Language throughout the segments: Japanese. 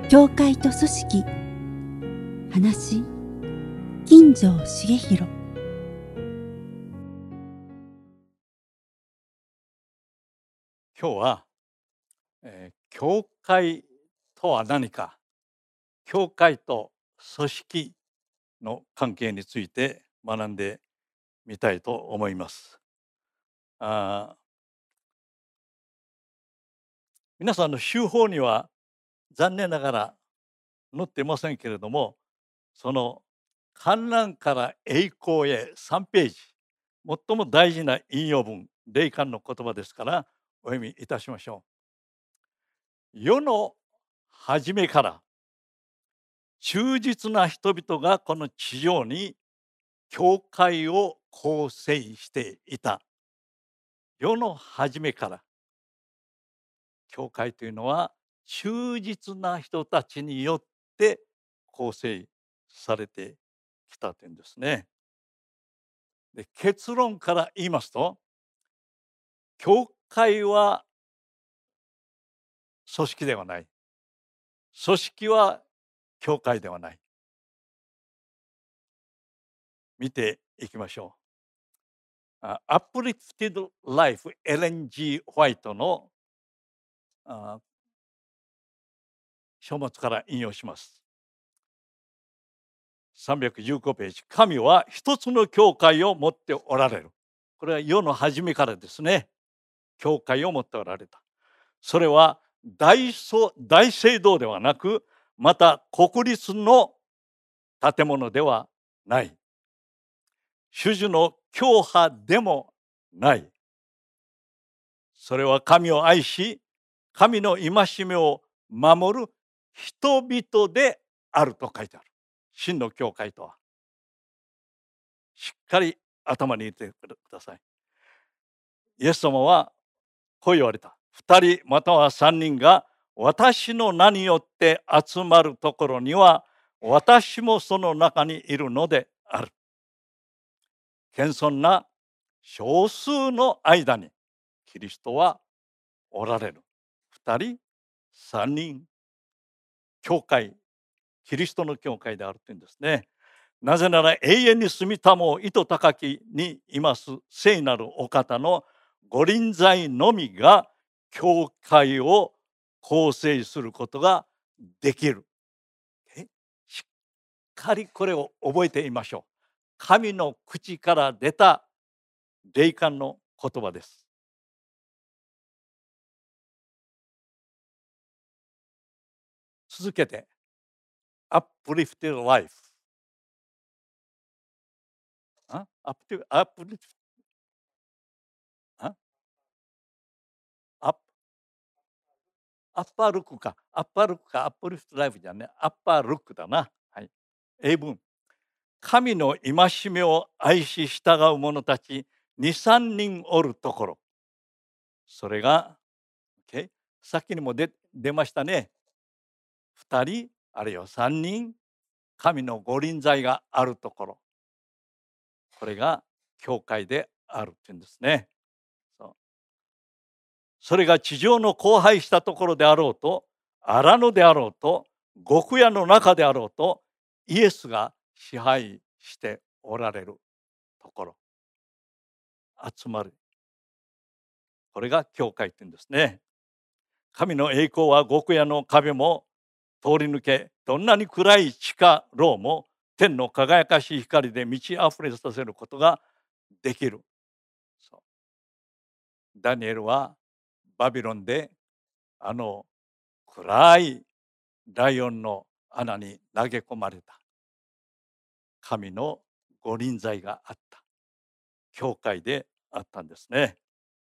教会と組織話金城茂弘。 今日は、教会とは何か、教会と組織の関係について学んでみたいと思います。皆さんの修法には残念ながら載っていませんけれども、その観覧から栄光へ3ページ、最も大事な引用文、霊感の言葉ですからお読みいたしましょう。世の初めから忠実な人々がこの地上に教会を構成していた。世の初めから教会というのは忠実な人たちによって構成されてきたというんですね。で、結論から言いますと、教会は組織ではない。組織は教会ではない。見ていきましょう。Uplifted Life エレン・G・ホワイトの書物から引用します。315ページ。神は一つの教会を持っておられる。これは世の初めからですね。教会を持っておられた。それは大聖堂ではなく、また国立の建物ではない。種々の教派でもない。それは神を愛し、神の戒めを守る人々であると書いてある。真の教会とは。しっかり頭に入れてください。イエス様はこう言われた。2人または3人が私の名によって集まるところには私もその中にいるのである。謙遜な少数の間にキリストはおられる。2人、3人、教会、キリストの教会であるというんですね。なぜなら永遠に住みたもう糸高きにいます聖なるお方の御臨在のみが教会を構成することができる。しっかりこれを覚えていましょう。神の口から出た霊感の言葉です。続けて Uplifted Life Upliftアッパールックかアップリフトライフじゃねアッパールックだな。はい。英文。神の戒めを愛し従う者たち2、3人おるところ。それが、さっきにも出ましたね。2人あるいは3人神の御臨在があるところ。これが教会であるっていうんですね。それが地上の荒廃したところであろうと、荒野であろうと、極夜の中であろうと、イエスが支配しておられるところ、集まる。これが教会って言うんですね。神の栄光は極夜の壁も通り抜け、どんなに暗い地下牢も天の輝かしい光で満ち溢れさせることができる。ダニエルはバビロンであの暗いライオンの穴に投げ込まれた。神の御臨在があった。教会であったんですね。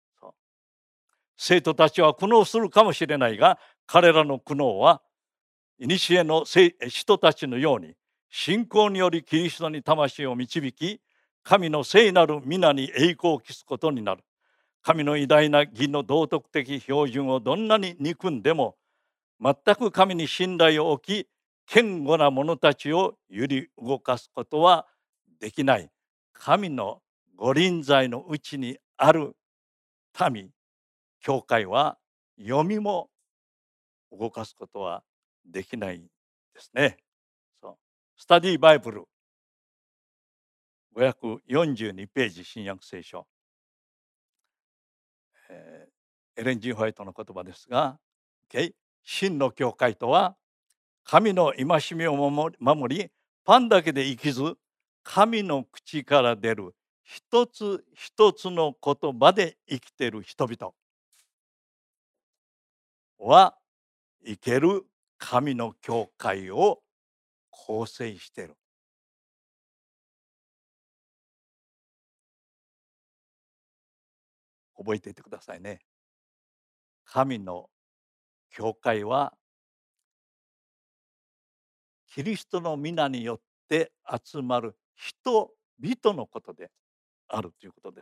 生徒たちは苦悩するかもしれないが、彼らの苦悩は古の人たちのように信仰によりキリストに魂を導き、神の聖なる皆に栄光を期すことになる。神の偉大な義の道徳的標準をどんなに憎んでも、全く神に信頼を置き、堅固な者たちを揺り動かすことはできない。神の御臨在のうちにある民、教会は読みも動かすことはできないですね。そうスタディバイブル542ページ新約聖書、エレン・Gホワイトの言葉ですが、真の教会とは神の戒めを守り、パンだけで生きず、神の口から出る一つ一つの言葉で生きている人々は生ける神の教会を構成している。覚えていてくださいね。神の教会はキリストの皆によって集まる人々のことであるということです。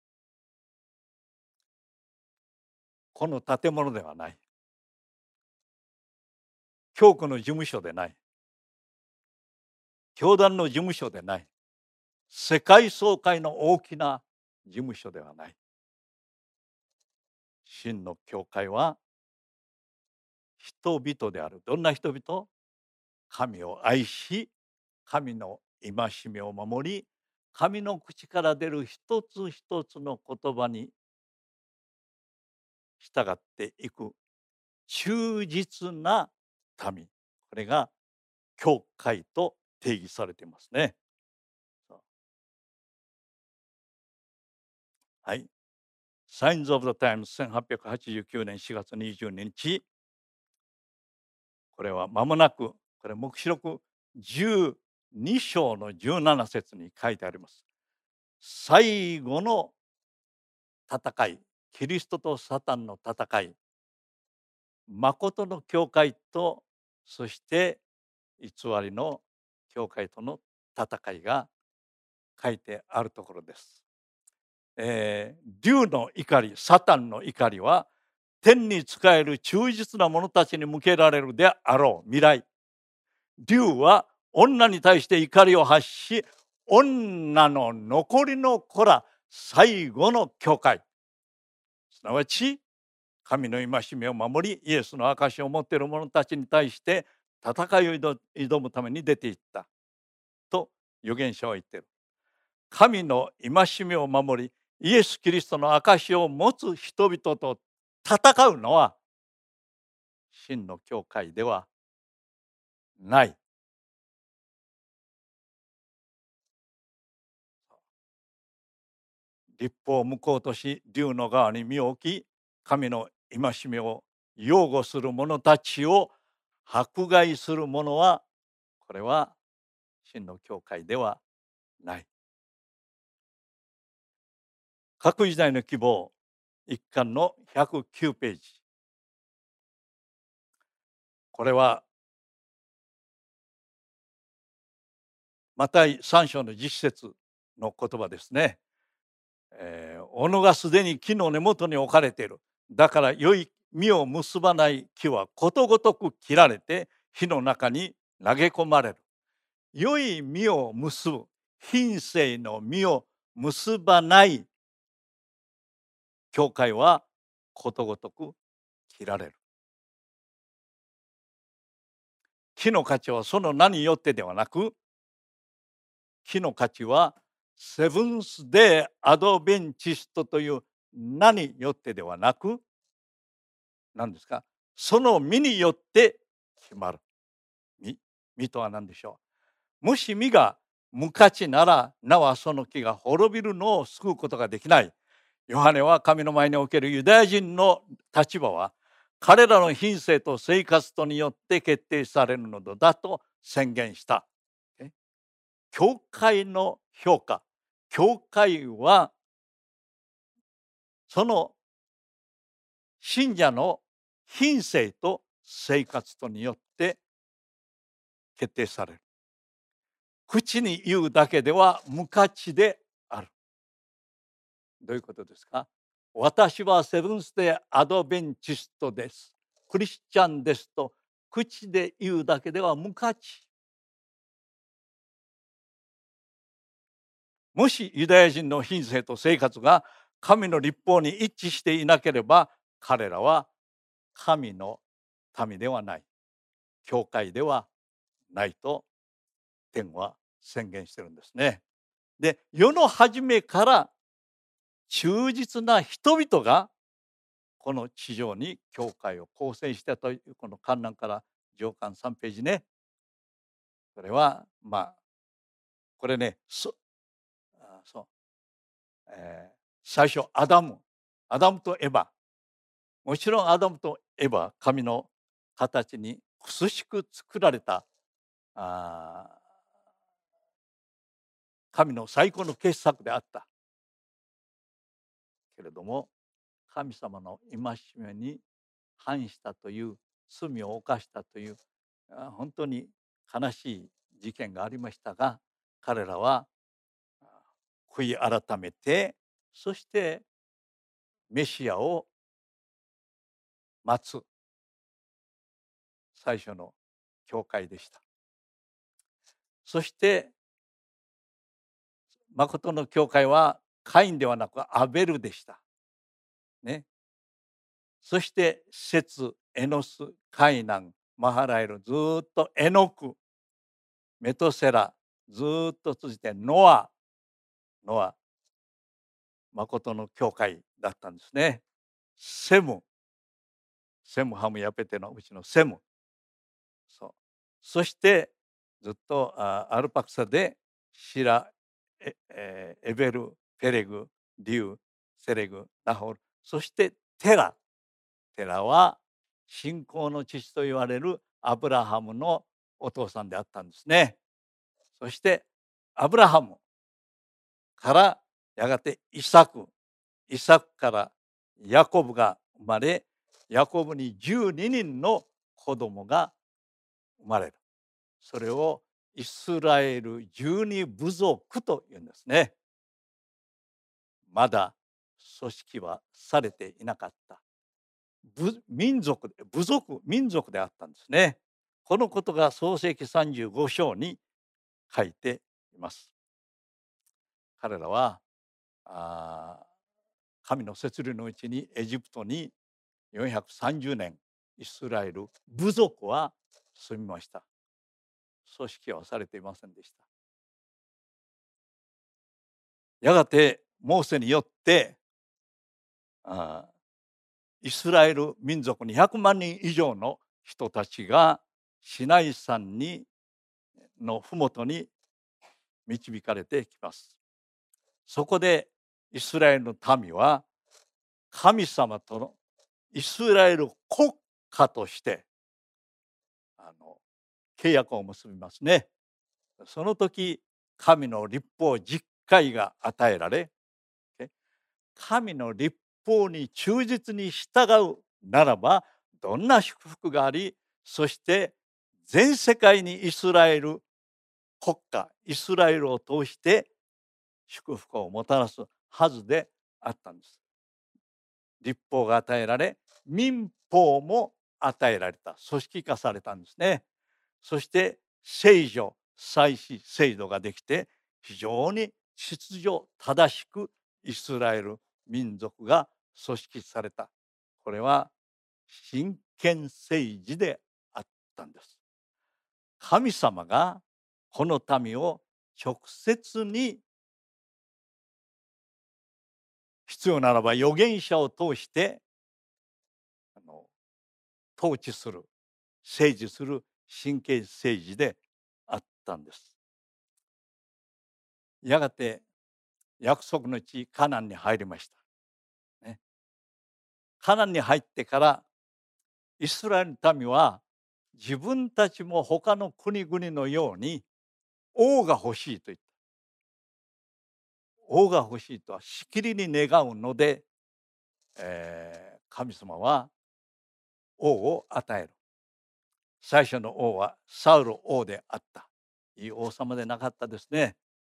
この建物ではない。教区の事務所でない。教団の事務所でない。世界総会の大きな事務所ではない。真の教会は人々である。どんな人々？神を愛し、神の戒めを守り、神の口から出る一つ一つの言葉に従っていく忠実な民。これが教会と定義されていますね。はい。Signs of the Times 1889年4月22日。これは間もなく、これ黙示録12章の17節に書いてあります。最後の戦い、キリストとサタンの戦い、誠の教会と、そして偽りの教会との戦いが書いてあるところです。竜の怒り、サタンの怒りは天に仕える忠実な者たちに向けられるであろう未来。竜は女に対して怒りを発し、女の残りの子ら最後の教会、すなわち神の戒めを守り、イエスの証を持っている者たちに対して戦いを挑むために出ていったと預言者は言っている。神の戒めを守り、イエス・キリストの証を持つ人々と戦うのは真の教会ではない。立法を無効とし、竜の側に身を置き、神の戒めを擁護する者たちを迫害する者は、これは真の教会ではない。各時代の希望一巻の109ページ。これはマタイ3章の10節の言葉ですね。斧がすでに木の根元に置かれている。だから良い実を結ばない木はことごとく切られて火の中に投げ込まれる。良い実を結ぶ、品性の実を結ばない教会はことごとく切られる。木の価値はその名によってではなく、木の価値はセブンス・デー・アドベンチストという名によってではなく、何ですか、その実によって決まる。実とは何でしょう。もし実が無価値なら、なおその木が滅びるのを救うことができない。ヨハネは神の前におけるユダヤ人の立場は、彼らの品性と生活とによって決定されるのだと宣言した。教会の評価、教会はその信者の品性と生活とによって決定される。口に言うだけでは無価値である。どういうことですか？私はセブンスデーアドベンチストです、クリスチャンですと口で言うだけでは無価値。もしユダヤ人の品性と生活が神の律法に一致していなければ、彼らは神の民ではない。 教会ではないと天は宣言してるんですね。で、世の初めから忠実な人々がこの地上に教会を構成したというこの観覧から上巻3ページね。それはこれね、そう、最初アダムとエバ、もちろんアダムとエバ、神の形に美しく作られたあ神の最高の傑作であったけれども、神様の戒めに反したという罪を犯したという本当に悲しい事件がありましたが、彼らは悔い改めて、そしてメシアを待つ最初の教会でした。そして誠の教会はカインではなくアベルでしたね。そしてセツ、エノス、カイナン、マハラエル、ずっとエノク、メトセラ、ずっと続いてノア、誠の教会だったんですね。セム、ハムヤペテのうちのセム、そしてずっとアルパクサでシラ、エベル、ペレグ、リュウ、セレグ、ナホル、そしてテラは信仰の父と言われるアブラハムのお父さんであったんですね。そしてアブラハムからやがてイサクからヤコブが生まれ、ヤコブに12人の子供が生まれる。それをイスラエル12部族というんですね。まだ組織はされていなかった民族であったんですね。このことが創世記35章に書いています。彼らは神の摂理のうちにエジプトに430年イスラエル部族は住みました。組織はされていませんでした。やがてモーセによってイスラエル民族200万人以上の人たちがシナイ山の麓に導かれてきます。そこでイスラエルの民は神様とのイスラエル国家として契約を結びますね。その時神の律法10回が与えられ、神の律法に忠実に従うならばどんな祝福があり、そして全世界にイスラエル国家イスラエルを通して祝福をもたらすはずであったんです。律法が与えられ、民法も与えられた、組織化されたんですね。そして聖女祭祀制度ができて、非常に秩序正しくイスラエル民族が組織された。これは真剣政治であったんです。神様がこの民を直接に必要ならば預言者を通して統治する、政治する神経政治であったんです。やがて約束の地カナンに入りました、ね、カナンに入ってからイスラエルの民は自分たちも他の国々のように王が欲しいと言った。王が欲しいとはしきりに願うので、神様は王を与える。最初の王はサウル王であった。いい王様でなかったですね。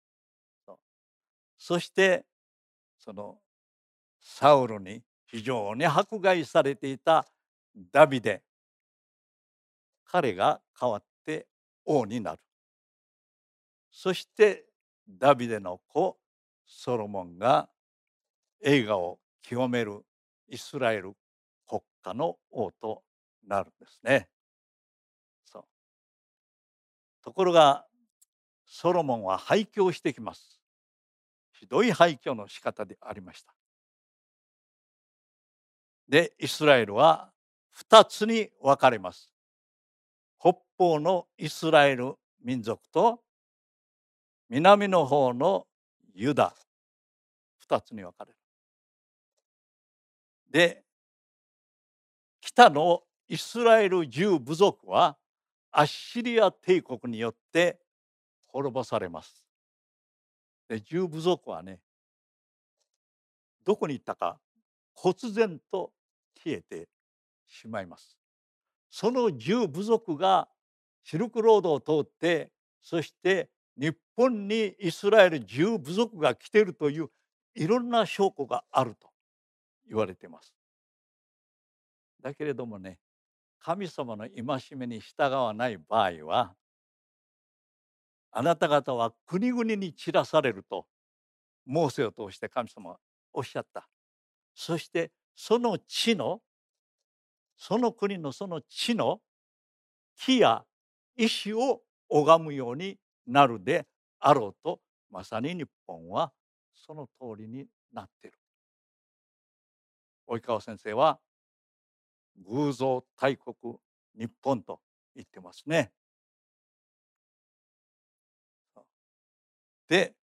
そしてそのサウルに非常に迫害されていたダビデ、彼が代わって王になる。そしてダビデの子ソロモンが栄華を極めるイスラエル国家の王となるんですね。そう。 ところがソロモンは廃墟してきます。ひどい廃墟の仕方でありました。で、イスラエルは2つに分かれます。北方のイスラエル民族と南の方のユダ、2つに分かれる。で、北のイスラエル10部族はアッシリア帝国によって滅ぼされます。で、10部族はね、どこに行ったか忽然と消えてしまいます。その10部族がシルクロードを通って、そして日本にイスラエル10部族が来ているといういろんな証拠があると言われています。だけれどもね、神様の戒めに従わない場合は、あなた方は国々に散らされるとモーセを通して神様はおっしゃった。そしてその地の、その国のその地の木や石を拝むようになるであろうと、まさに日本はその通りになっている。及川先生は偶像大国日本と言ってますね。で、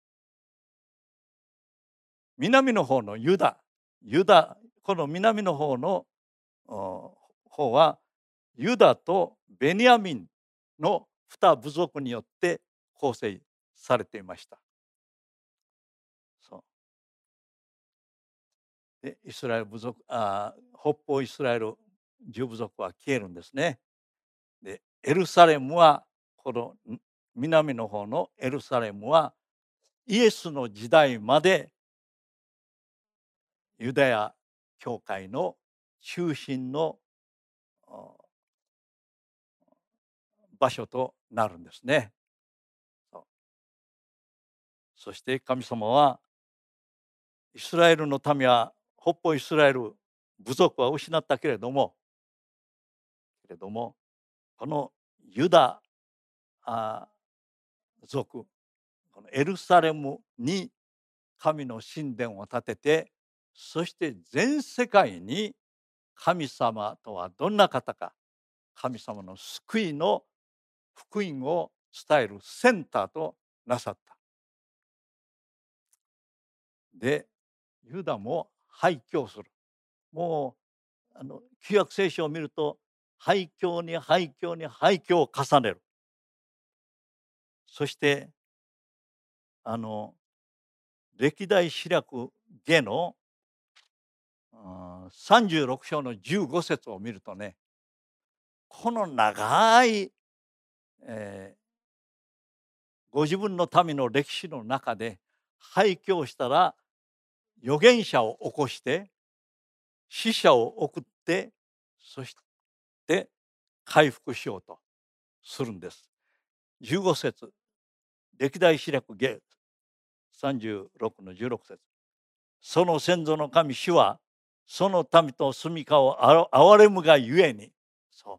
南の方のユダ、この南の方の方はユダとベニヤミンの2部族によって構成されていました。で、イスラエル部族、北方イスラエル10部族は消えるんですね。で、エルサレムはこの南の方のエルサレムはイエスの時代までユダヤ教会の中心の場所となるんですね。そして神様はイスラエルの民は北方イスラエル部族は失ったけれどもこのユダ族、このエルサレムに神の神殿を建てて、そして全世界に神様とはどんな方か、神様の救いの福音を伝えるセンターとなさった。で、ユダも廃墟する。もう旧約聖書を見ると廃墟に廃墟に廃墟を重ねる。そして歴代史略下の36章の15節を見るとね、この長い、ご自分の民の歴史の中で廃墟をしたら預言者を起こして死者を送って、そして回復しようとするんです。15節、歴代史略下36の16節、その先祖の神主はその民と住みかを憐れむがゆえに、そう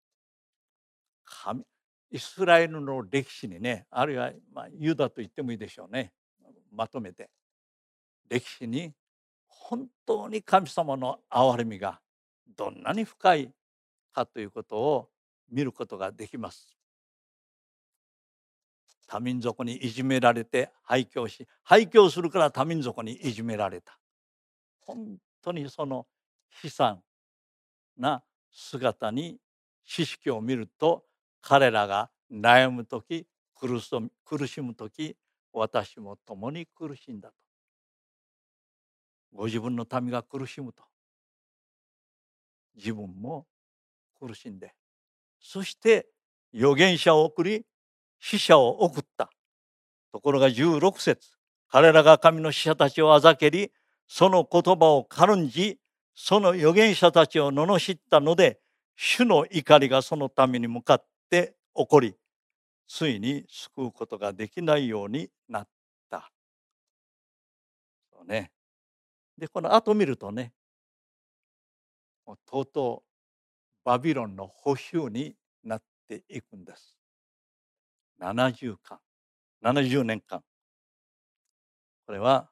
神イスラエルの歴史にね、あるいはユダと言ってもいいでしょうね、まとめて歴史に本当に神様の憐れみがどんなに深いかということを見ることができます。多民族にいじめられて廃墟し、廃墟するから多民族にいじめられた。本当にその悲惨な姿に知識を見ると、彼らが悩む時、苦しむ時、私も共に苦しんだと。ご自分の民が苦しむと自分も苦しんで、そして預言者を送り死者を送った。ところが16節、彼らが神の使者たちをあざけり、その言葉を軽んじ、その預言者たちを罵ったので、主の怒りがそのために向かって起こり、ついに救うことができないようになった。そうね。で、この後見るとね、とうとうバビロンの捕囚になっていくんです。 70巻、70年間。これは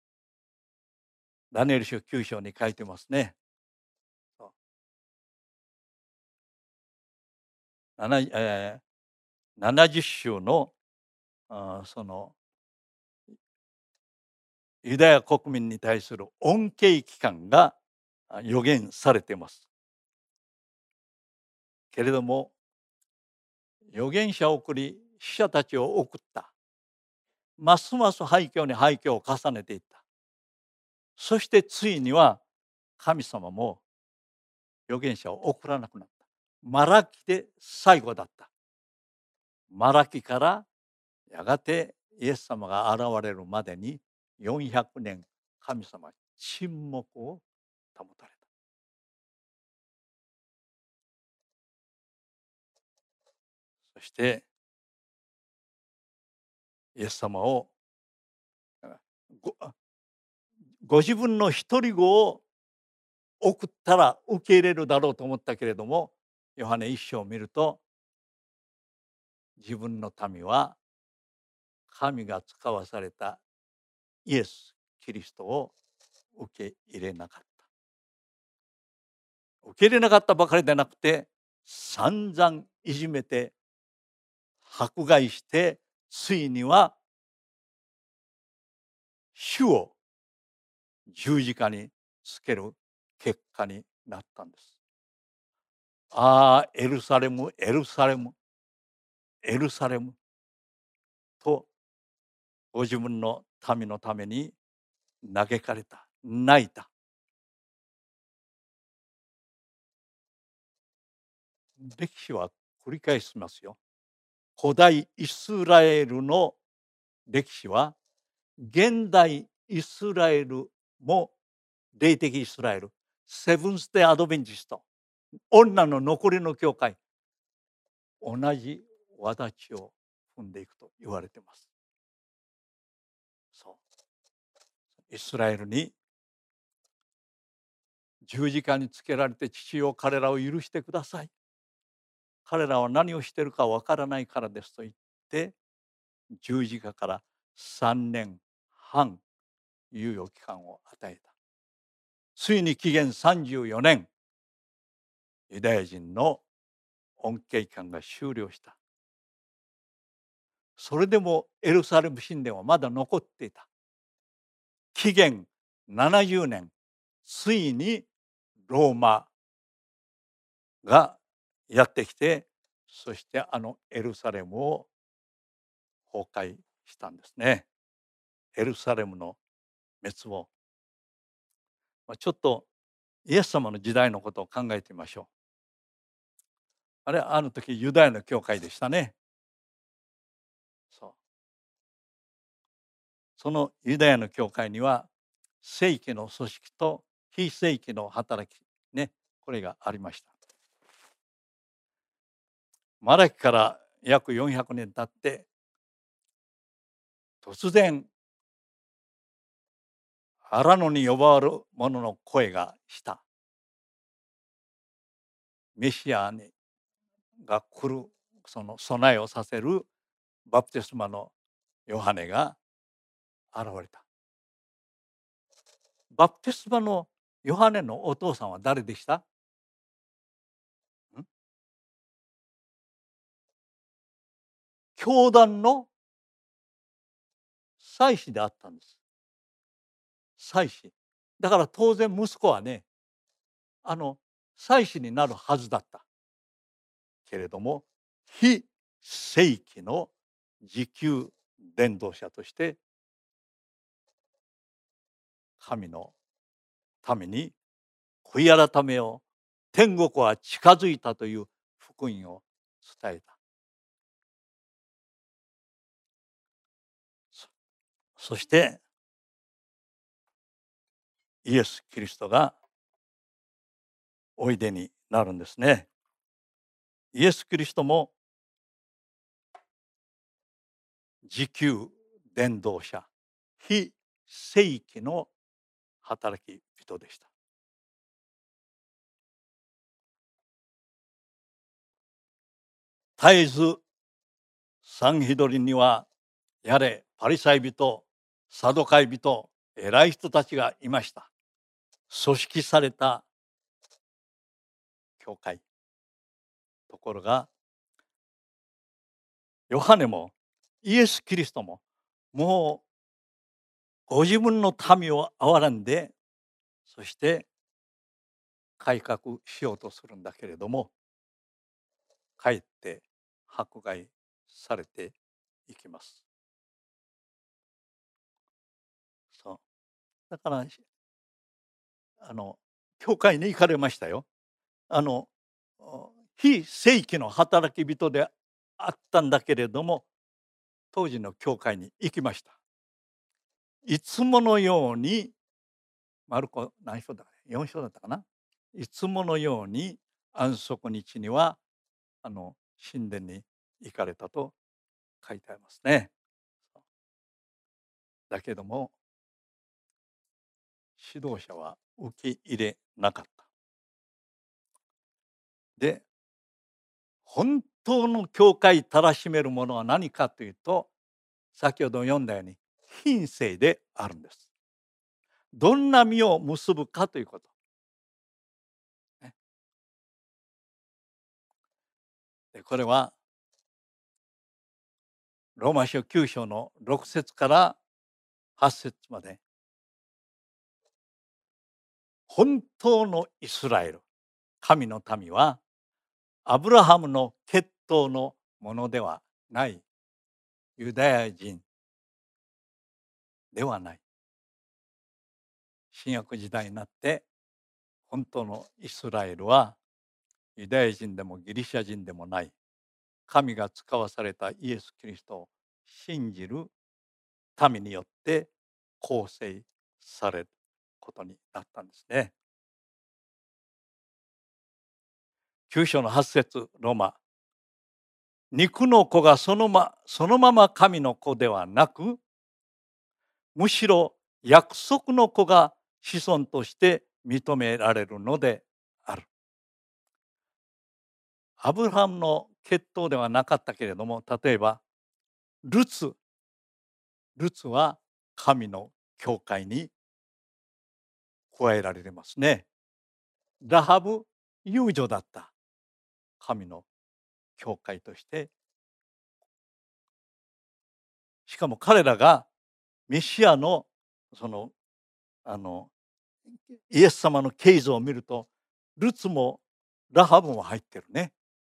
ダニエル書9章に書いてますね。70週のそのユダヤ国民に対する恩恵期間が予言されています。けれども預言者を送り死者たちを送った。ますます廃墟に廃墟を重ねていった。そしてついには神様も預言者を送らなくなった。マラキで最後だった。マラキからやがてイエス様が現れるまでに400年神様は沈黙を保たれた。そしてイエス様をご自分の一人子を送ったら受け入れるだろうと思ったけれども、ヨハネ一章を見ると自分の民は神が使わされたイエス・キリストを受け入れなかった。受け入れなかったばかりでなくて散々いじめて迫害してついには主を十字架につける結果になったんです。ああ、エルサレム、エルサレム、エルサレムとご自分の民のために嘆かれた、泣いた。歴史は繰り返しますよ。古代イスラエルの歴史は現代イスラエルも霊的イスラエル、セブンス・デー・アドベンチスト、女の残りの教会、同じ轍を踏んでいくと言われています。そうイスラエルに十字架につけられて父よ彼らを許してください。彼らは何をしているかわからないからですと言って十字架から3年半猶予期間を与えた。ついに紀元34年ユダヤ人の恩恵期間が終了した。それでもエルサレム神殿はまだ残っていた。紀元70年ついにローマがやってきて、そしてあのエルサレムを崩壊したんですね。エルサレムの滅亡。ちょっとイエス様の時代のことを考えてみましょう。あれあの時ユダヤの教会でしたね。そのユダヤの教会には正規の組織と非正規の働きね、これがありました。マラキから約400年経って突然荒野に呼ばわる者の声がした。メシアが来るその備えをさせるバプテスマのヨハネが現れた。バプテスマのヨハネのお父さんは誰でした？教団の祭司であったんです。祭司。だから当然息子はね、祭司になるはずだった。けれども、非正規の時給伝道者として神のために悔い改めを天国は近づいたという福音を伝えた。そしてイエス・キリストがおいでになるんですね。イエス・キリストも時給伝道者、非正規の働き人でした。絶えずサンヒドリンにはやれパリサイ人、サドカイ人、偉い人たちがいました。組織された教会。ところがヨハネもイエス・キリストももうご自分の民を憐らんで、そして改革しようとするんだけれども、かえって迫害されていきます。そうだから教会に行かれましたよ。非正規の働き人であったんだけれども、当時の教会に行きました。いつものようにマルコ何章だ4章だったかな。いつものように安息日には神殿に行かれたと書いてありますね。だけども指導者は受け入れなかった。で、本当の教会たらしめるものは何かというと、先ほど読んだように品性であるんです。どんな実を結ぶかということ。ね、でこれはローマ書9章の6節から8節まで、本当のイスラエル、神の民はアブラハムの血統のものではないユダヤ人ではない。新約時代になって本当のイスラエルはユダヤ人でもギリシャ人でもない、神が使わされたイエス・キリストを信じる民によって構成されることになったんですね。9章の8節ローマ、肉の子がそのまま神の子ではなく、むしろ約束の子が子孫として認められるのである。アブラハムの血統ではなかったけれども、例えばルツは神の教会に加えられますね。ラハブ遊女だった。神の教会として、しかも彼らがメシアのそのイエス様の経図を見ると、ルツもラハブも入ってるね。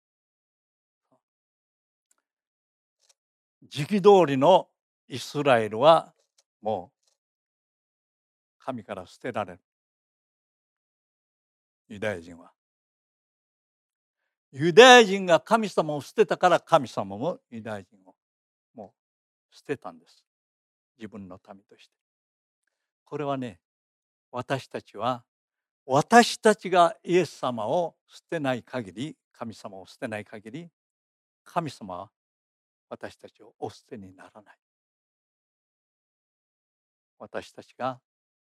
時期通りのイスラエルはもう神から捨てられる。ユダヤ人はユダヤ人が神様を捨てたから、神様もユダヤ人をもう捨てたんです。自分の民として。これはね、私たちがイエス様を捨てない限り、神様を捨てない限り、神様は私たちをお捨てにならない。私たちが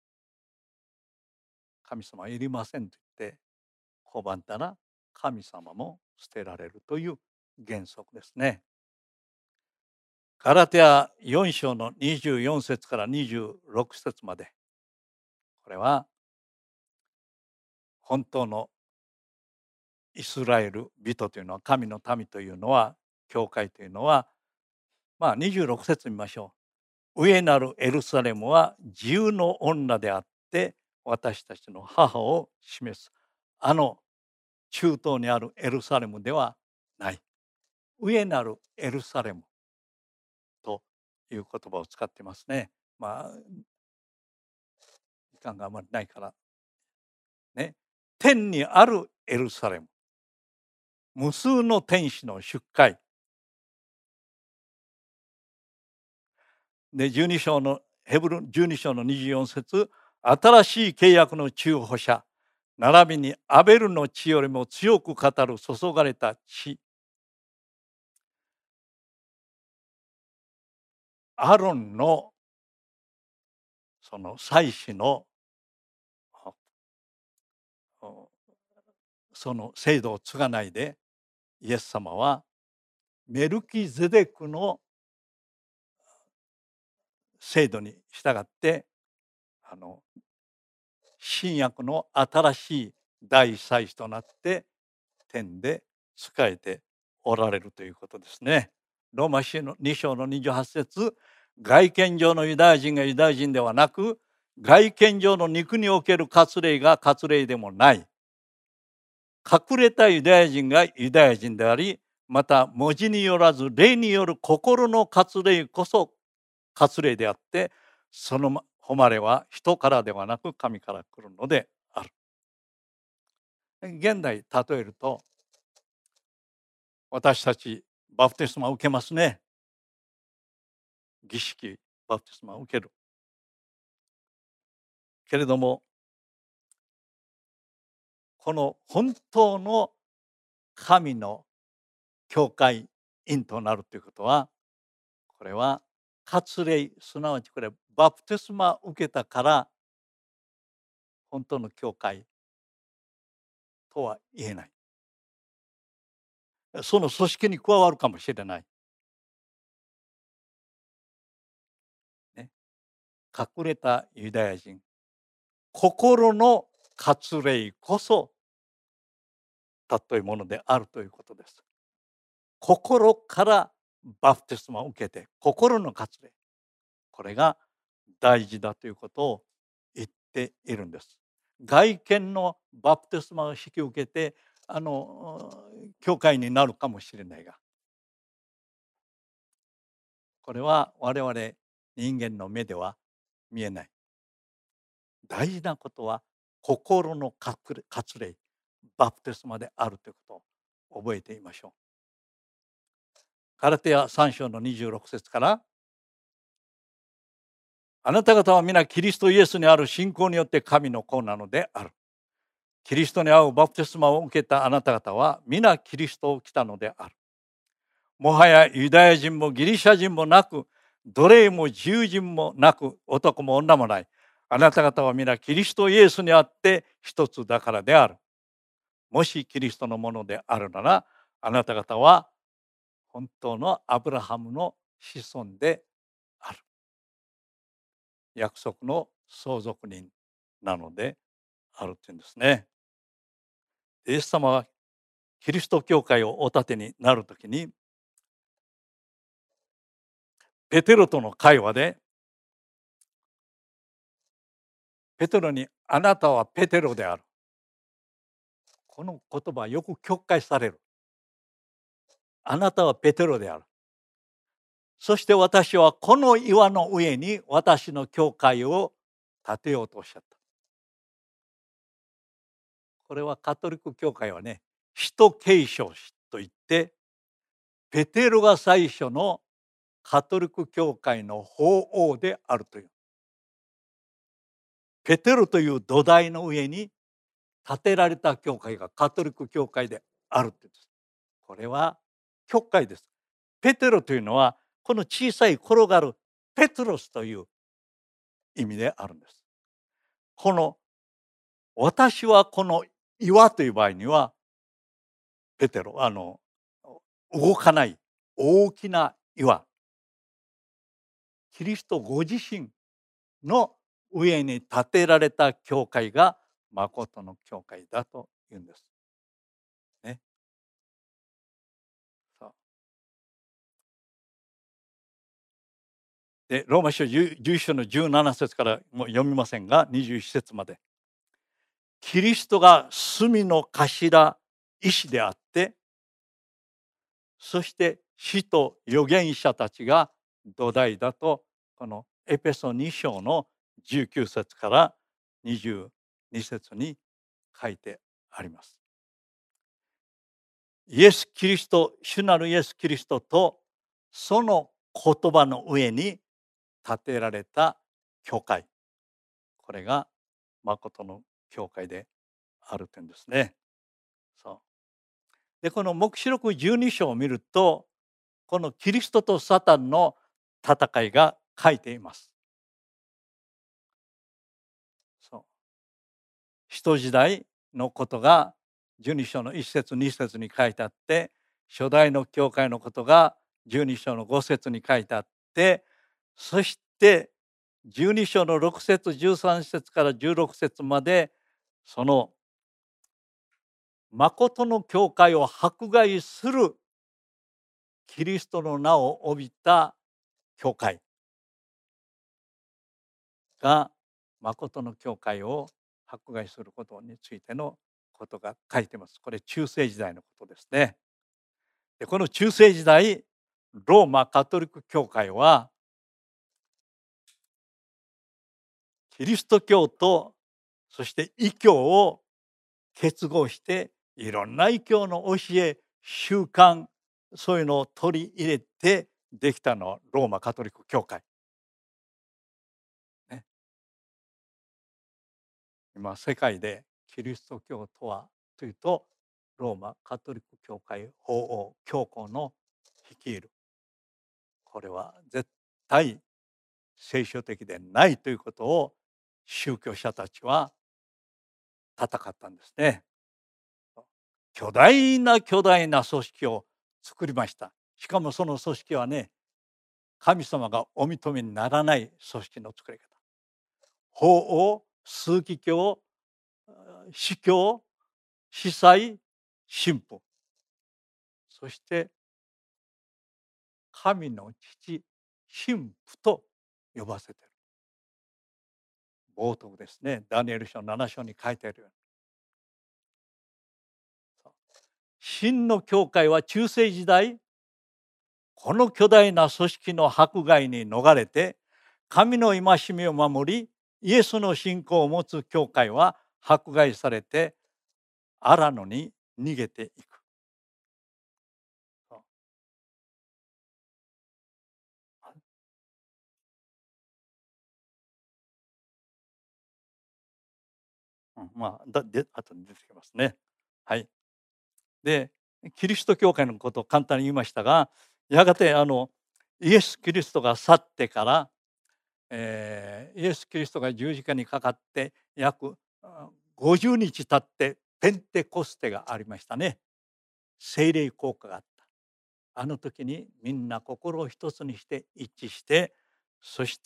神様はいりませんと言って拒んだら、神様も捨てられるという原則ですね。ガラテヤ4章の24節から26節まで、これは本当のイスラエル人というのは、神の民というのは、教会というのは、26節見ましょう。上なるエルサレムは自由の女であって、私たちの母を示す。中東にあるエルサレムではない。上なるエルサレムという言葉を使ってますね。時間があまりないからね。天にあるエルサレム。無数の天使の出会。で、12章のヘブル12章の24節、新しい契約の中保者、並びにアベルの血よりも強く語る注がれた血。アロンのその祭司のその制度を継がないで、イエス様はメルキゼデクの制度に従って新約の新しい大祭司となって天で仕えておられるということですね。ローマ書の2章の28節、外見上のユダヤ人がユダヤ人ではなく、外見上の肉における割礼が割礼でもない、隠れたユダヤ人がユダヤ人であり、また文字によらず霊による心の割礼こそ割礼であって、その誉れは人からではなく神から来るのである。現代例えると、私たちバプテスマを受けますね。儀式バプテスマを受けるけれども、この本当の神の教会員となるということは、これは割礼、すなわちこれバプテスマを受けたから本当の教会とは言えない。その組織に加わるかもしれない、ね、隠れたユダヤ人、心の割礼こそ尊いものであるということです。心からバプテスマを受けて、心の割礼、これが大事だということを言っているんです。外見のバプテスマを引き受けて教会になるかもしれないが、これは我々人間の目では見えない。大事なことは心の割礼、バプテスマであるということを覚えていましょう。ガラテヤ3章の26節から、あなた方は皆キリストイエスにある信仰によって神の子なのである。キリストに会うバプテスマを受けたあなた方は皆キリストを来たのである。もはやユダヤ人もギリシャ人もなく、奴隷も自由人もなく、男も女もない。あなた方は皆キリストイエスにあって一つだからである。もしキリストのものであるなら、あなた方は本当のアブラハムの子孫である。約束の相続人なのであるというんですね。イエス様はキリスト教会をお立てになるときに、ペテロとの会話で、ペテロにあなたはペテロである。この言葉はよく曲解される。あなたはペテロである。そして私はこの岩の上に私の教会を建てようとおっしゃった。これはカトリック教会はね、使徒継承といって、ペテロが最初のカトリック教会の法王であるという。ペテロという土台の上に建てられた教会がカトリック教会であるという。これは曲解です。ペテロというのはこの小さい転がるペトロスという意味であるんです。この私はこの岩という場合にはペテロ動かない大きな岩、キリストご自身の上に建てられた教会が誠の教会だというんです。ね。でローマ書11章の17節からもう読みませんが21節まで、キリストが隅の頭石であって、そして使徒預言者たちが土台だと、このエペソ2章の19節から22節に書いてあります。イエス・キリスト、主なるイエス・キリストとその言葉の上に建てられた教会、これが誠の教会であるというんですね。そうで、この黙示録12章を見ると、このキリストとサタンの戦いが書いています。そう使徒時代のことが12章の1節2節に書いてあって、 初代の教会のことが12章の5節に書いてあって、そして12章の6節13節から16節まで、その誠の教会を迫害するキリストの名を帯びた教会が誠の教会を迫害することについてのことが書いてます。これ中世時代のことですね。でこの中世時代、ローマカトリック教会はキリスト教とそして異教を結合していろんな異教の教え、習慣、そういうのを取り入れてできたのはローマカトリック教会。ね、今世界でキリスト教とはというと、ローマカトリック教会法王教皇の率いる、これは絶対聖書的でないということを宗教者たちは戦ったんですね。巨大な巨大な組織を作りました。しかもその組織はね、神様がお認めにならない組織の作り方。法王、枢機卿、司教、司祭、神父、そして神の父、神父と呼ばせている。冒頭ですね、ダニエル書7章に書いてあるように。真の教会は中世時代、この巨大な組織の迫害に逃れて、神の戒めを守り、イエスの信仰を持つ教会は迫害されて、アラノに逃げていく。まあ、後に出てきますね。はい。で、キリスト教会のことを簡単に言いましたが、やがてイエス・キリストが去ってから、イエス・キリストが十字架にかかって約50日経ってペンテコステがありましたね。聖霊効果があった。あの時にみんな心を一つにして一致して、そして、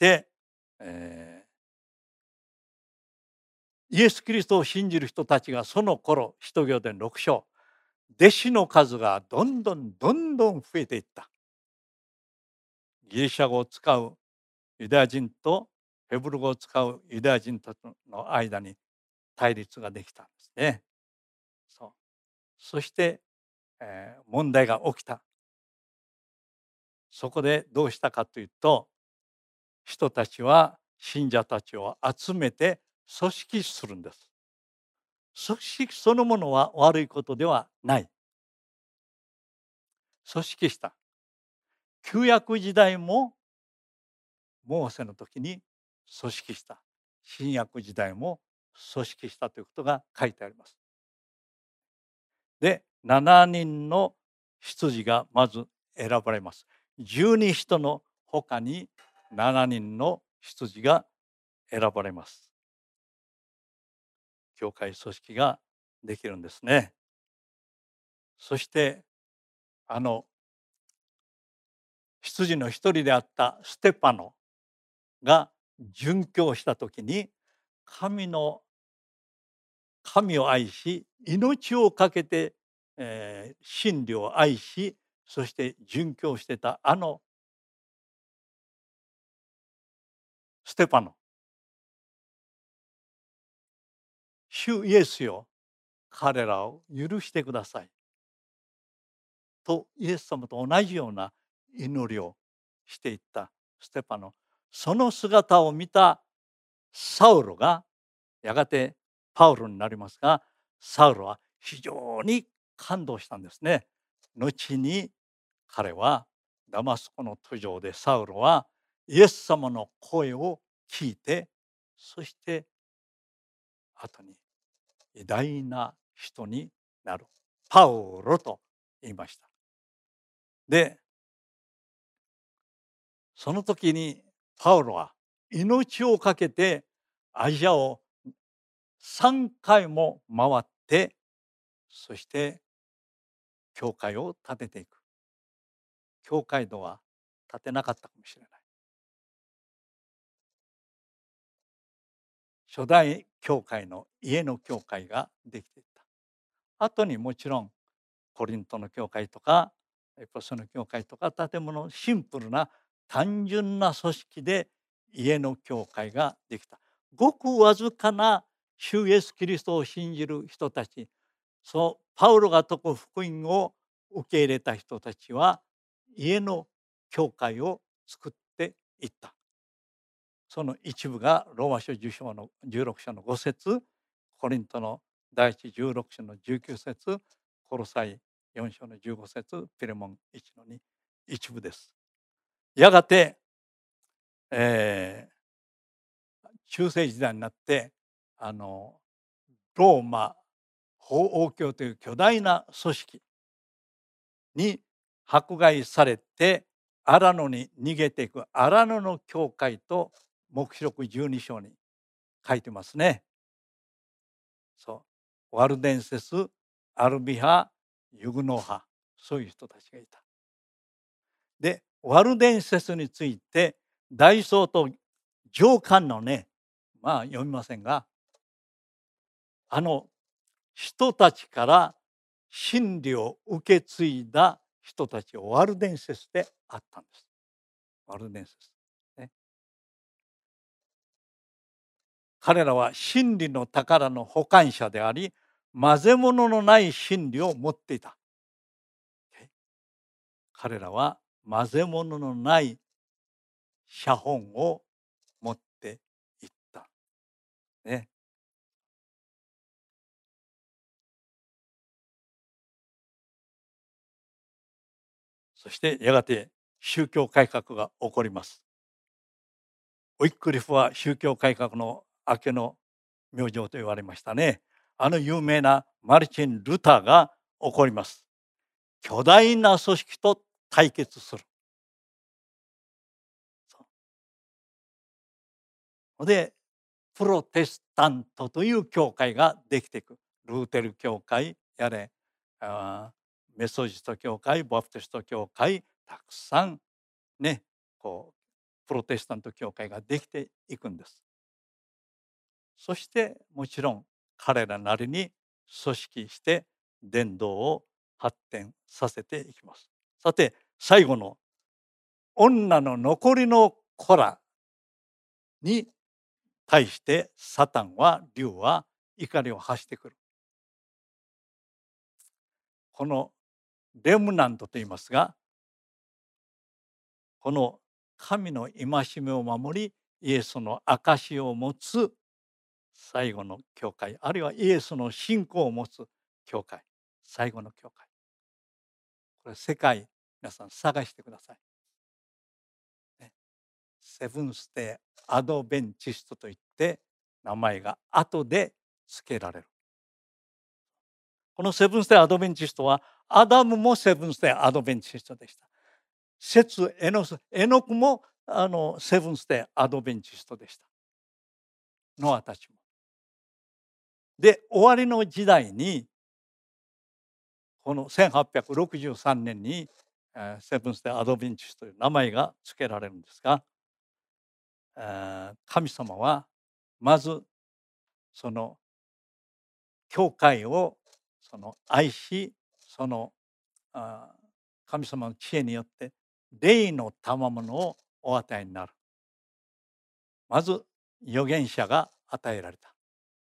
イエス・キリストを信じる人たちがその頃、使徒行伝6章、弟子の数がどんどん増えていった。ギリシャ語を使うユダヤ人とヘブル語を使うユダヤ人との間に対立ができたんですね。そして、問題が起きた。そこでどうしたかというと、人たちは信者たちを集めて組織するんです。組織そのものは悪いことではない。組織した。旧約時代もモーセの時に組織した。新約時代も組織したということが書いてあります。で、7人の執事がまず選ばれます。12人の他に7人の執事が選ばれます。教会組織ができるんですね。そして執事の一人であったステパノが殉教した時に、神を愛し命を懸けて、真理を愛し、そして殉教してたステパノ、主イエスよ、彼らを許してくださいとイエス様と同じような祈りをしていったステパノ、その姿を見たサウロがやがてパウロになりますが、サウロは非常に感動したんですね。後に彼はダマスコの途上でサウロはイエス様の声を聞いて、そして後に偉大な人になるパウロと言いました。で、その時にパウロは命を懸けてアジアを3回も回って、そして教会を建てていく。教会堂は建てなかったかもしれない。初代教会の家の教会ができていった。後にもちろんコリントの教会とかエペソの教会とか建物、シンプルな単純な組織で家の教会ができた。ごくわずかな主イエスキリストを信じる人たち、そうパウロが説く福音を受け入れた人たちは家の教会を作っていった。その一部がローマ書10章の16章の5節、コリントの第一16章の19節、コロサイ4章の15節、ピレモン1の2、一部です。やがて、中世時代になってローマ法王教という巨大な組織に迫害されてアラノに逃げていくアラノの教会と黙示録12章に書いてますね。そうワルデンセス、アルビ派、ユグノ派、そういう人たちがいた。でワルデンセスについて大僧と上官のね、読みませんが、人たちから真理を受け継いだ人たちをワルデンセスであったんです。ワルデンセス、ね、彼らは真理の宝の保管者であり、混ぜ物のない真理を持っていた。彼らは混ぜ物のない写本を持っていった。ね。そしてやがて宗教改革が起こります。ウィックリフは宗教改革の明けの明星と言われましたね。有名なマルチン・ルターが起こります。巨大な組織と対決する。でプロテスタントという教会ができていく。ルーテル教会やれメソジスト教会、バプテスト教会、たくさんね、プロテスタント教会ができていくんです。そしてもちろん彼らなりに組織して伝道を発展させていきます。さて最後の女の残りの子らに対してサタンは竜は怒りを発してくる。このレムナントと言いますが、この神の戒めを守りイエスの証を持つ最後の教会、あるいはイエスの信仰を持つ教会、最後の教会、これ世界皆さん探してください、ね、セブンステイアドベンチストといって名前が後で付けられる。このセブンステイアドベンチストはアダムもセブンステイアドベンチストでした。節エノクもセブンステイアドベンチストでした。ノアたちも。で終わりの時代にこの1863年にセブンステイアドベンチストという名前が付けられるんですが、神様はまずその教会を愛し、神様の知恵によって霊の賜物をお与えになる。まず預言者が与えられた。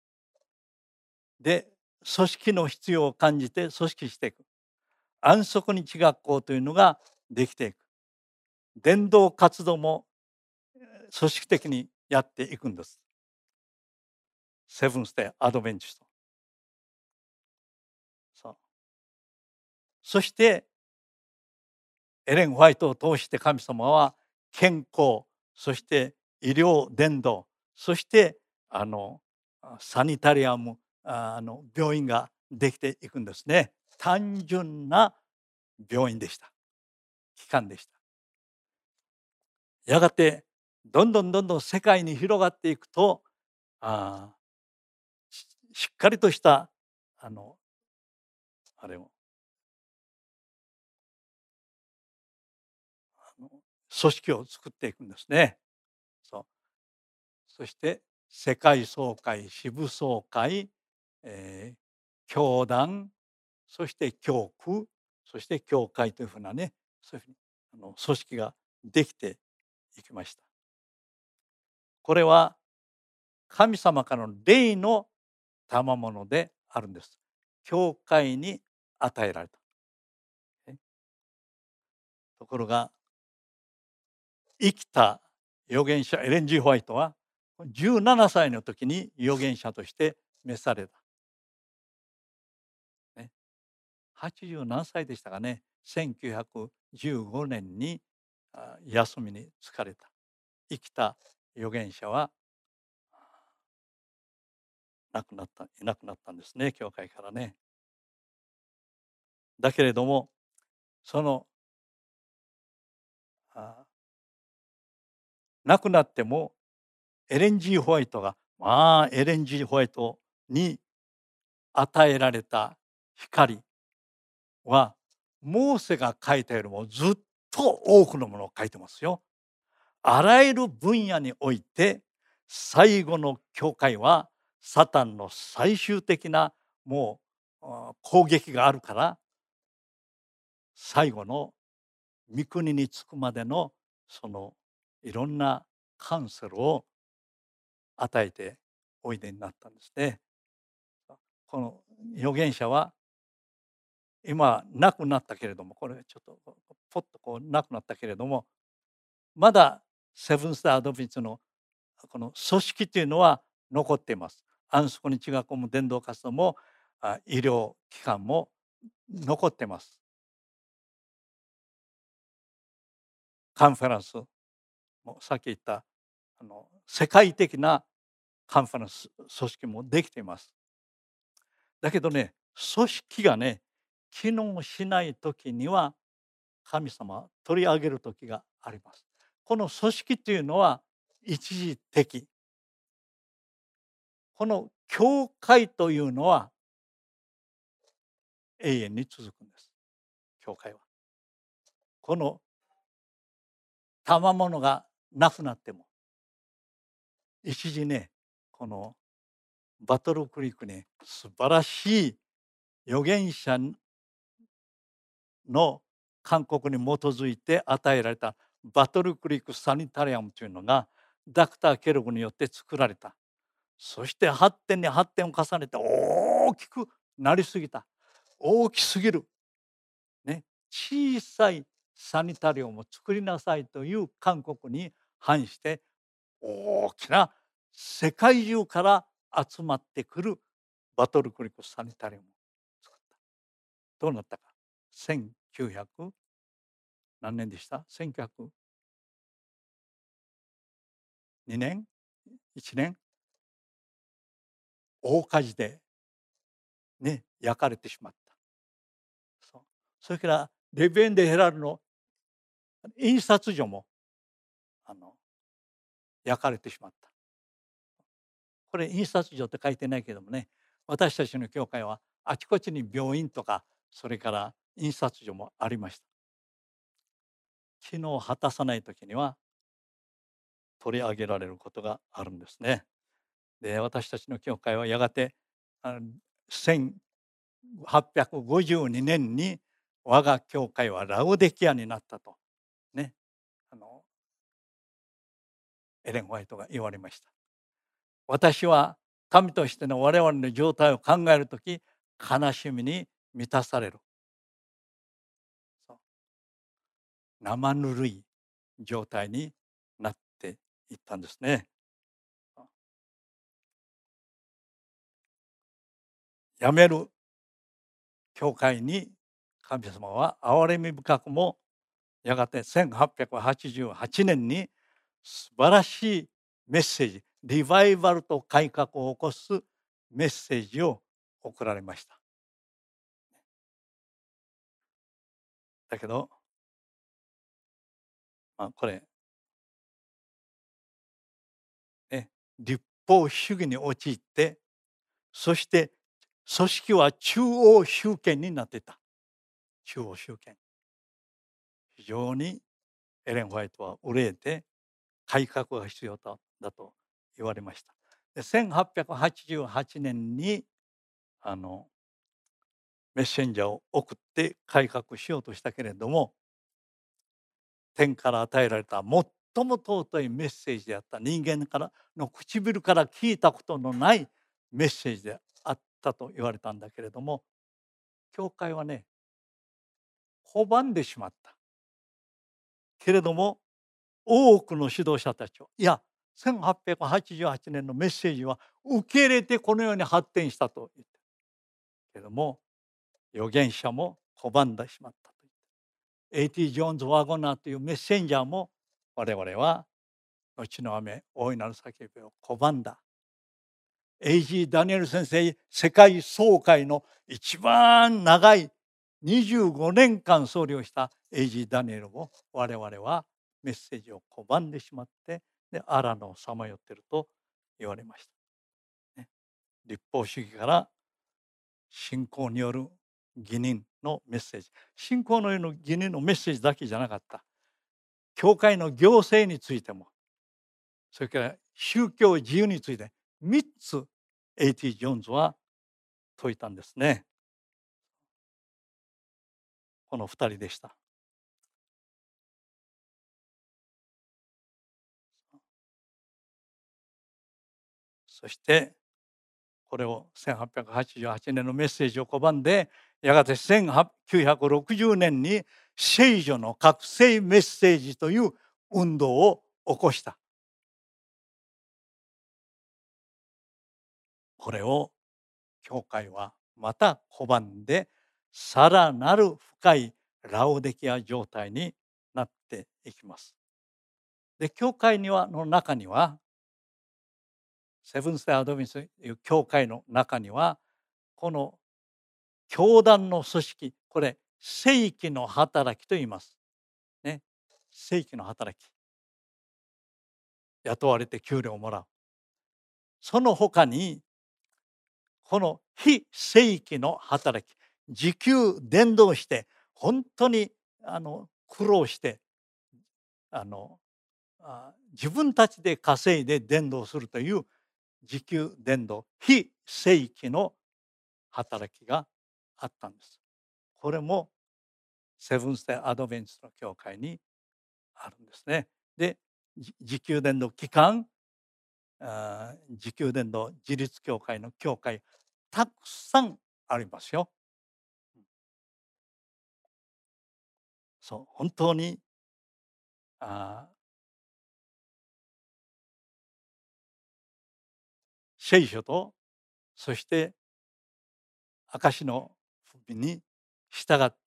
で組織の必要を感じて組織していく。安息日学校というのができていく。伝道活動も組織的にやっていくんです。セブンステイアドベンチスト。そしてエレン・ホワイトを通して神様は健康、そして医療伝道、そしてサニタリアム病院ができていくんですね。単純な病院でした。機関でした。やがてどんどん世界に広がっていくとしっかりとしたあれを組織を作っていくんですね。そして世界総会、支部総会、教団、そして教区、そして教会というふうなね、そういうふうに組織ができていきました。これは神様からの霊の賜物であるんです。教会に与えられた。ところが生きた預言者エレン・ジー・ホワイトは17歳の時に預言者として召された。ね、80何歳でしたかね。1915年に休みに就かれた。生きた預言者はいなくなったんですね、教会からね。だけれどもその亡くなってもエレン・ジー・ホワイトがエレン・ジー・ホワイトに与えられた光はモーセが書いたよりもずっと多くのものを書いてますよ。あらゆる分野において最後の教会はサタンの最終的なもう攻撃があるから最後の御国に着くまでのそのいろんなカウンセルを与えておいでになったんですね。この預言者は今亡くなったけれどもこれちょっとポッとこう亡くなったけれどもまだセブンス・アドベンチストのこの組織というのは残っています。安息日学校も伝道活動も医療機関も残っています。カンファレンスもさっき言った世界的なカンファレンス組織もできています。だけどね組織がね機能しない時には神様は取り上げる時があります。この組織というのは一時的。この教会というのは永遠に続くんです。教会は。この賜物がなくなっても一時ねこのバトルクリックに素晴らしい預言者の勧告に基づいて与えられたバトルクリックサニタリアムというのがダクター・ケログによって作られた。そして発展に発展を重ねて大きくなりすぎた。大きすぎる。ね、小さいサニタリウムを作りなさいという勧告に反して大きな世界中から集まってくるバトルクリックサニタリウムを作った。どうなったか。1900何年でした？ 1902 年1年大火事でね焼かれてしまった。それからレベンデ・ヘラルの印刷所も焼かれてしまった。これ印刷所って書いてないけどもね私たちの教会はあちこちに病院とかそれから印刷所もありました。機能を果たさない時には取り上げられることがあるんですね。で私たちの教会はやがて1852年に我が教会はラオデキアになったとねエレン・ホワイトが言われました。私は神としての我々の状態を考えるとき悲しみに満たされる。生ぬるい状態になっていったんですね。やめる教会に神様は憐れみ深くもやがて1888年に素晴らしいメッセージリバイバルと改革を起こすメッセージを送られました。だけど、これ、ね、立法主義に陥ってそして組織は中央集権になっていた。中央集権非常にエレン・ホワイトは憂えて改革が必要だと言われました。で1888年にメッセンジャーを送って改革しようとしたけれども、天から与えられた最も尊いメッセージであった、人間からの唇から聞いたことのないメッセージであったと言われたんだけれども、教会はね拒んでしまったけれども、多くの指導者たちを、いや1888年のメッセージは受け入れてこのように発展したと言ってけれども、預言者も拒んでしまったと言って、A.T. ジョーンズ・ワゴナーというメッセンジャーも、我々は後の雨大いなる叫びを拒んだ。A.G. ダニエル先生、世界総会の一番長い25年間総理をした A.G. ダニエルを我々はメッセージを拒んでしまって、で荒野をさまよっていると言われました、ね。立法主義から信仰による義人のメッセージ、信仰のよる義人のメッセージだけじゃなかった。教会の行政についても、それから宗教自由について3つ A.T. ジョーンズは説いたんですね。この2人でした。そしてこれを1888年のメッセージを拒んで、やがて1960年に聖書の覚醒メッセージという運動を起こした。これを教会はまた拒んで、さらなる深いラオデキア状態になっていきます。で、教会の中には、セブンステイ・アドベンチストという教会の中には、この教団の組織、これ正規の働きと言います。ね、正規の働き。雇われて給料をもらう。その他にこの非正規の働き、時給伝道して本当に苦労して自分たちで稼いで伝道するという時給伝道、非正規の働きがあったんです。これもセブンステイアドベンチストの教会にあるんですね。で、時給伝道機関、時給伝道自立教会の教会たくさんありますよ。そう、本当に聖書と、そして証の文に従って、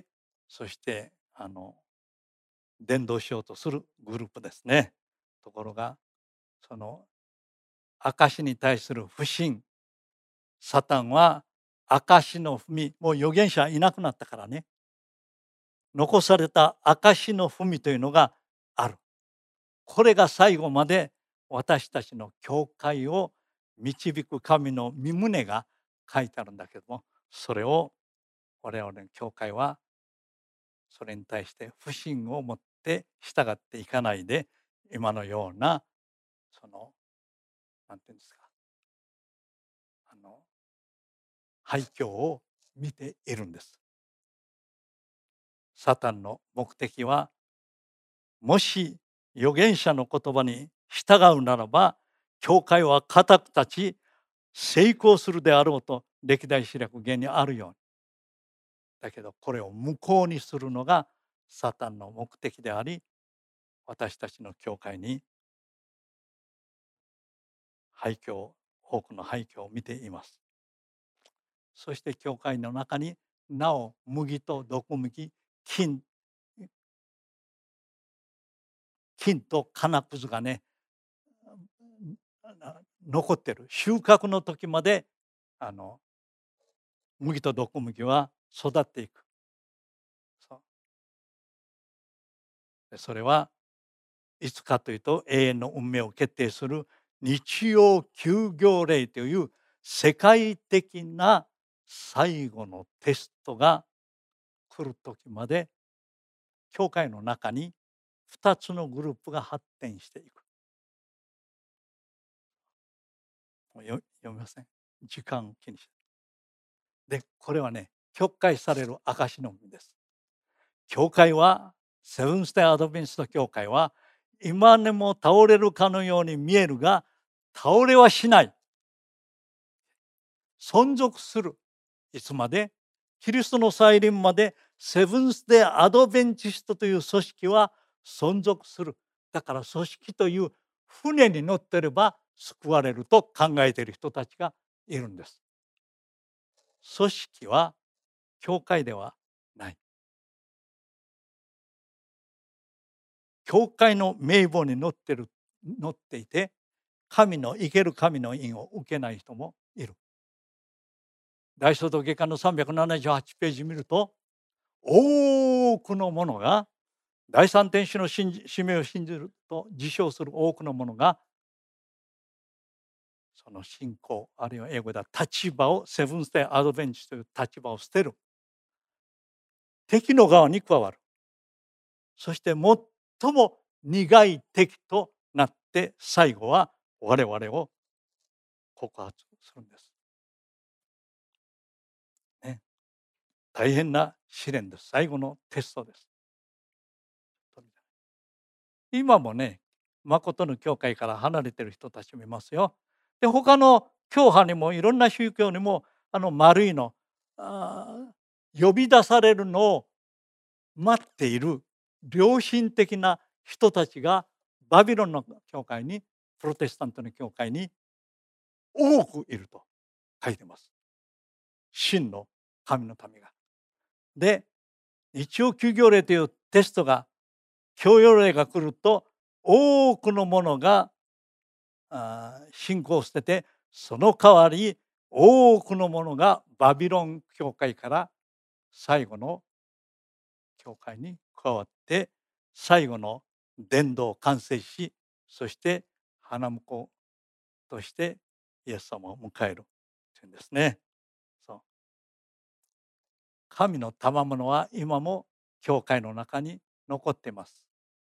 そして伝道しようとするグループですね。ところがその証に対する不信、サタンは証の文、もう預言者いなくなったからね、残された証の文というのがある。これが最後まで私たちの教会を導く神の御胸が書いてあるんだけども、それを我々の教会はそれに対して不信を持って従っていかないで、今のようななんていうんですか、廃墟を見ているんです。サタンの目的は、もし預言者の言葉に従うならば教会は固く立ち成功するであろうと歴代史略言にあるように、だけどこれを無効にするのがサタンの目的であり、私たちの教会に多くの廃墟を見ています。そして教会の中になお麦と毒麦、金と金くずがね残ってる。収穫の時まで麦と毒麦は育っていく。それはいつかというと、永遠の運命を決定する日曜休業令という世界的な最後のテストが来る時まで教会の中に 2つのグループが発展していく。もう読みません。時間を気にして。で、これはね、曲解される証の実です。教会は、セブンステイアドベンチスト教会は、今でも倒れるかのように見えるが、倒れはしない。存続する。いつまで？キリストの再臨までセブンス・デ・アドベンチストという組織は存続する。だから組織という船に乗ってれば救われると考えている人たちがいるんです。組織は教会ではない。教会の名簿に乗っていて、生ける神の印を受けない人もいる。大聖堂下巻の378ページ見ると、多くの者が第三天使の使命を信じると自称する多くの者が、その信仰、あるいは英語では立場を、セブンステイアドベンチという立場を捨てる。敵の側に加わる。そして最も苦い敵となって最後は我々を告発するんです。ね、大変な試練です。最後のテストです。今もね、誠の教会から離れている人たちもいますよ。で、他の教派にもいろんな宗教にも丸いの呼び出されるのを待っている良心的な人たちがバビロンの教会に、プロテスタントの教会に多くいると書いてます。真の神の民が。で、一応休業令というテストが、教養令が来ると多くの者が信仰を捨てて、その代わり多くの者がバビロン教会から最後の教会に加わって最後の伝道を完成し、そして花婿としてイエス様を迎えるというんですね。そう、神の賜物は今も教会の中に残っています。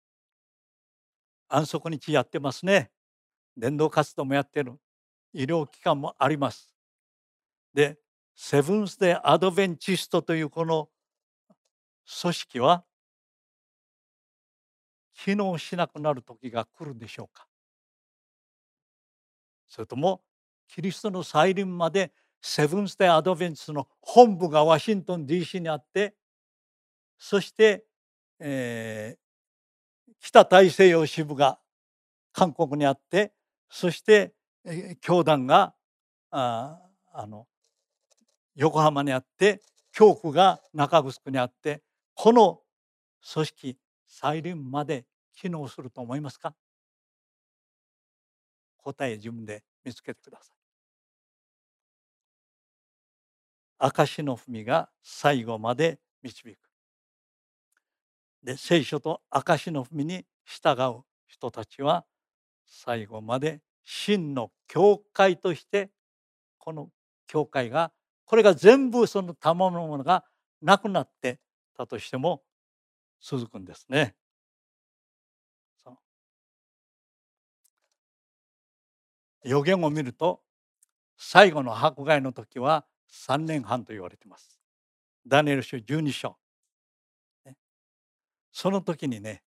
安息日やってますね。伝道活動もやってる。医療機関もあります。で、セブンス・デ・アドベンチストというこの組織は機能しなくなる時が来るでしょうか。それともキリストの再臨までセブンス・デ・アドベンチストの本部がワシントン DC にあって、そして、北大西洋支部が韓国にあって、そして、教団が横浜にあって、教区が中城にあって、この組織再臨まで機能すると思いますか？答え自分で見つけてください。証の文が最後まで導く。で、聖書と証の文に従う人たちは最後まで真の教会として、この教会が、これが全部その賜物のものがなくなってたとしても続くんですね。そう予言を見ると最後の迫害の時は3年半と言われています。ダニエル書12章。その時にね、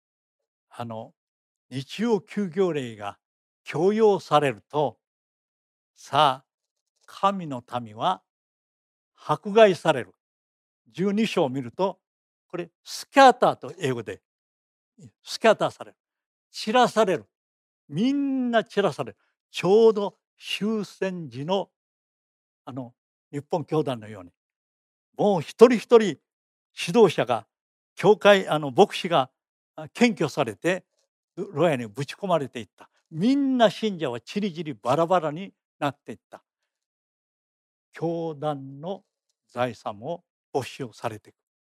日曜休業令が強要されると、さあ神の民は迫害される。12章を見ると、これスキャーターと英語でスキャーターされる。散らされる。みんな散らされる。ちょうど終戦時の日本教団のように、もう一人一人指導者が、教会牧師が検挙されて牢屋にぶち込まれていった。みんな信者はちりぢりバラバラになっていった。教団の財産も没収されていく。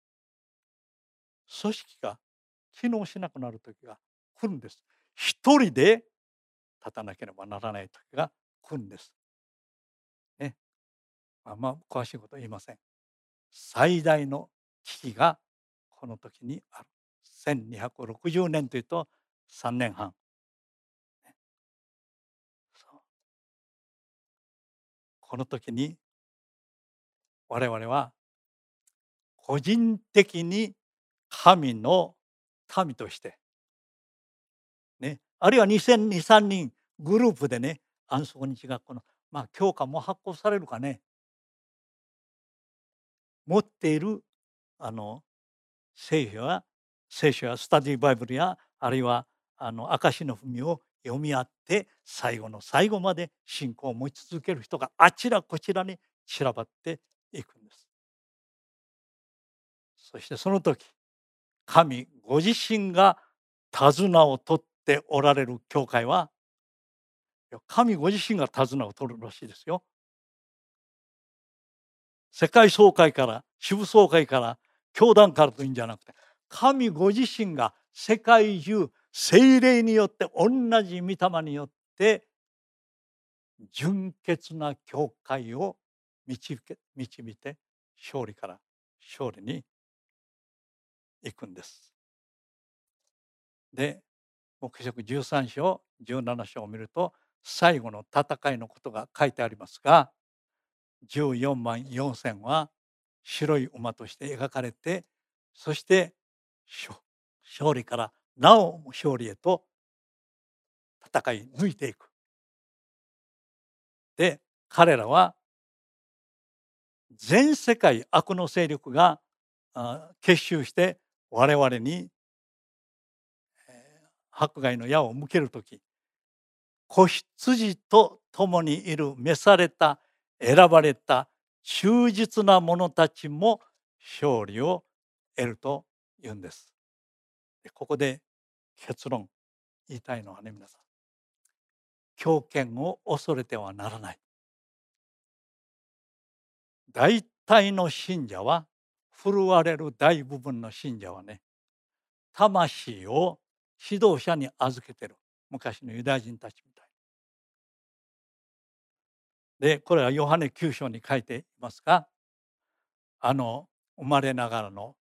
組織が機能しなくなる時が来るんです。一人で立たなければならない時が来るんです。ね、詳しいことは言いません。最大の危機がこの時にある。 1260年というと3年半。この時に我々は個人的に神の民として、ね、あるいは2002、3人グループでね、安息日学校の教科も発行されるかね、持っている聖書やスタディバイブルや、あるいは証の文を読み合って最後の最後まで信仰を持ち続ける人があちらこちらに散らばっていくんです。そしてその時、神ご自身が手綱を取っておられる教会は、神ご自身が手綱を取るらしいですよ。世界総会から支部総会から教団からというんじゃなくて、神ご自身が世界中聖霊によって同じ御霊によって純潔な教会を導いて勝利から勝利に行くんです。で、黙示録13章17章を見ると最後の戦いのことが書いてありますが、14万4千は白い馬として描かれて、そして勝利からなお勝利へと戦い抜いていく。で、彼らは全世界悪の勢力が結集して我々に迫害の矢を向けるとき、子羊と共にいる召された選ばれた忠実な者たちも勝利を得るというんです。ここで結論言いたいのはね、皆さん、強権を恐れてはならない。大体の信者は、振るわれる大部分の信者はね、魂を指導者に預けてる。昔のユダヤ人たちみたいで、これはヨハネ9章に書いていますが、生まれながらの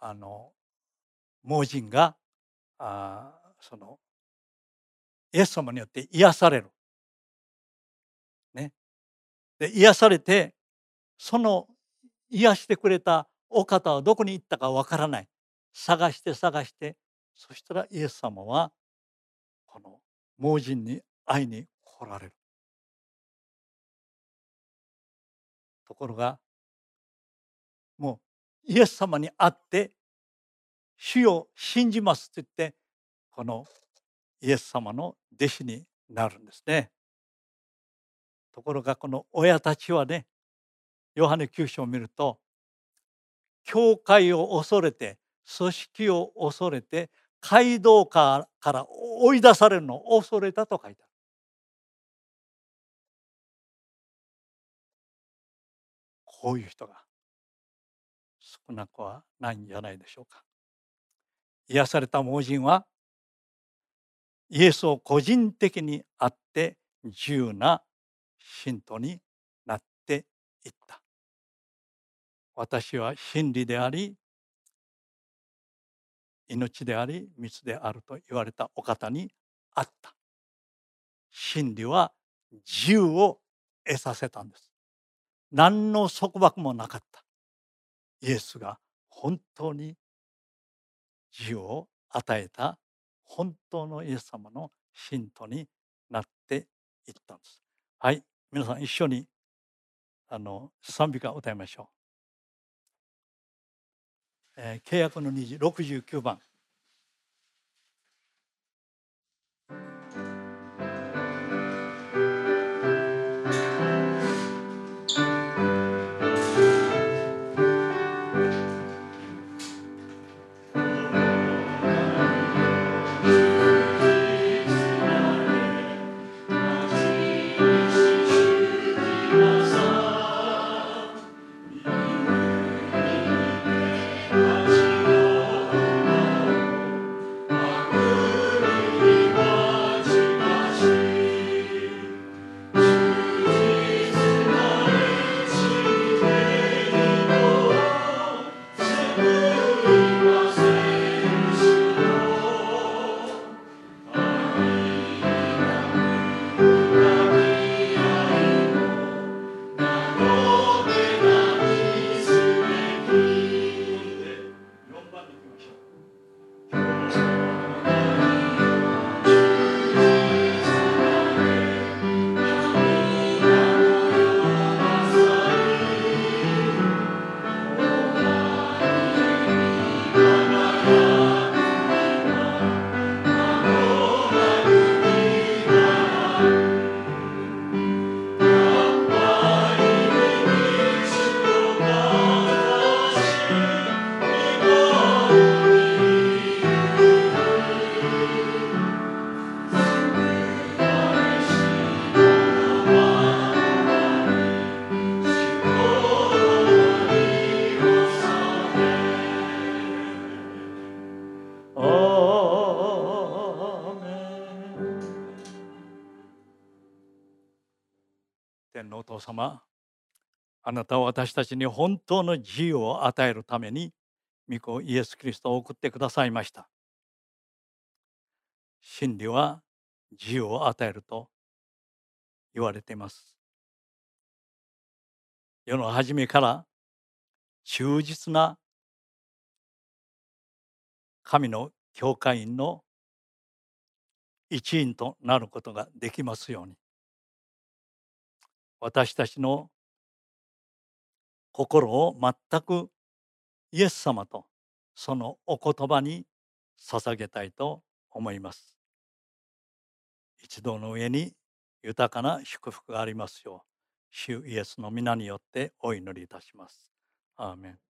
盲人がそのイエス様によって癒される。ね。で、癒されて、その癒してくれたお方はどこに行ったかわからない。探して、そしたらイエス様はこの盲人に会いに来られる。ところが、もうイエス様に会って主を信じますと言って、このイエス様の弟子になるんですね。ところがこの親たちはね、ヨハネ9章を見ると、教会を恐れて、組織を恐れて、街道から追い出されるのを恐れたと書いてある。こういう人が少なくはないんじゃないでしょうか。癒された盲人はイエスを個人的に会って自由な信徒になっていった。私は真理であり命であり蜜であると言われたお方に会った。真理は自由を得させたんです。何の束縛もなかった。イエスが本当に自由を与えた本当のイエス様の信徒になっていったんです。はい、皆さん一緒に賛美歌を歌いましょう。契約の虹69番。 「 天のお父様、あなたは私たちに本当の自由を与えるために御子イエス・キリストを送ってくださいました。真理は自由を与えると言われています。世の初めから忠実な神の教会員の一員となることができますように、私たちの心を全くイエス様とそのお言葉に捧げたいと思います。一同の上に豊かな祝福がありますよう、主イエスの皆によってお祈りいたします。アーメン。